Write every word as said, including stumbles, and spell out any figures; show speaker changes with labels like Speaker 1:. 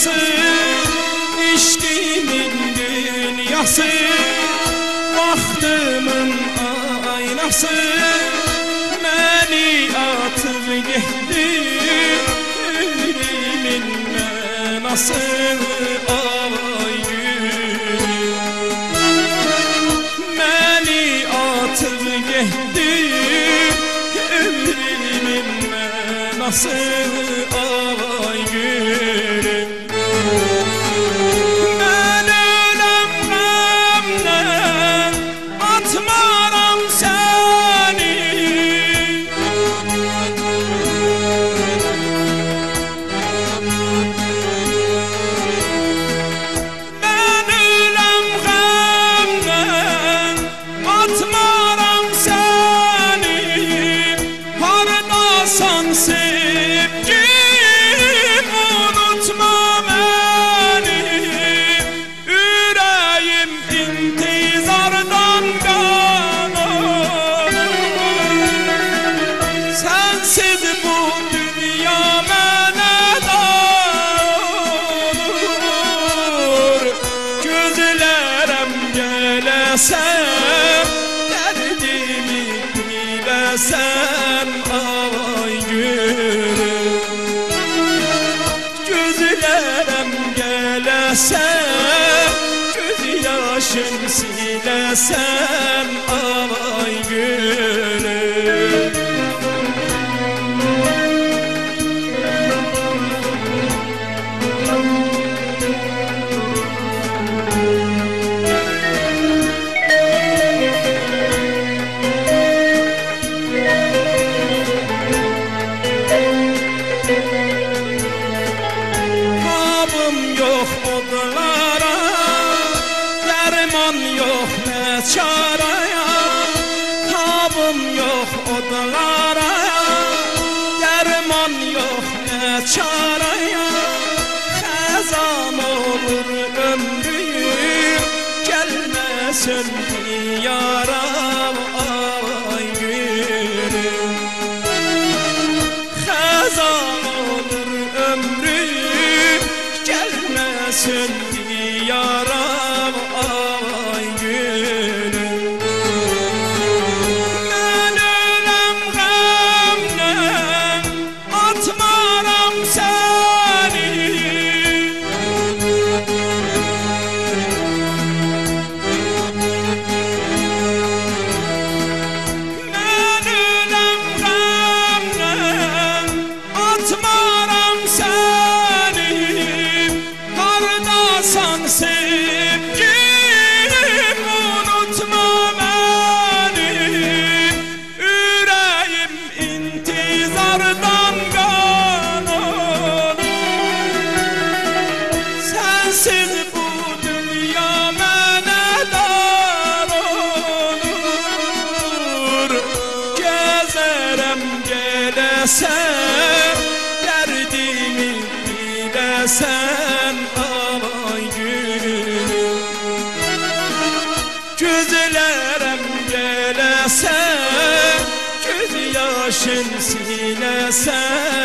Speaker 1: dünyası, işkimin dünyası, vaxtımın aynası. Məni atıp getdi ömrümün mənası. Ay gülüm, məni atıp getdi ömrümün mənası. Ay gülüm, mən öləm qəmdən atmaram səni. Mən öləm qəmdən atmaram səni. Hardasan sevgim, unutma məni. Ürəyim intizardan qanar. Sensiz bu dünya mənə dar olur. Gözlərəm gələsən, dərdimi biləsən. Ay gülüm, gözlərəm gələsən, göz yaşım siləsən. Ay gülüm, tabım yox odlara, dərman yox nə çaraya. Tabım yox odlara, dərman yox nə çaraya. Xəzan olur ömrüm, gəlməsin diyara. Ay gülüm, xəzan olur ömrüm, gelmesin diyara. Ay gülüm, mən öləm qəmdən atmaram səni. Mən öləm qəmdən atmaram səni. Hardasan sevgim, unutma məni. Ürəyim intizardan qanar. Sensiz bu dünya mənə dar olur. Gəzərəm gələsən, dərdimi biləsən. Ay gülüm, gözlərəm gələsən, göz yaşın siləsən.